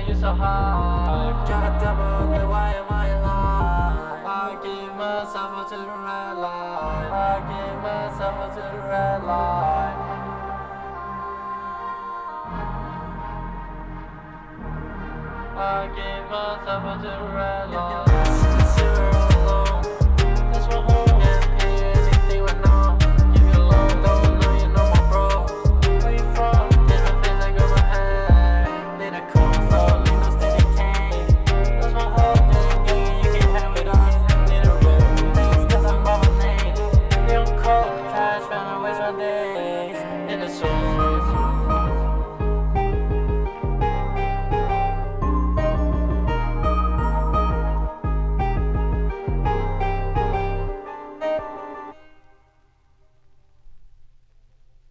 you so high. Can't tell me why am I alive. I give myself to the red light. I give myself to the red light. I give myself to the red light.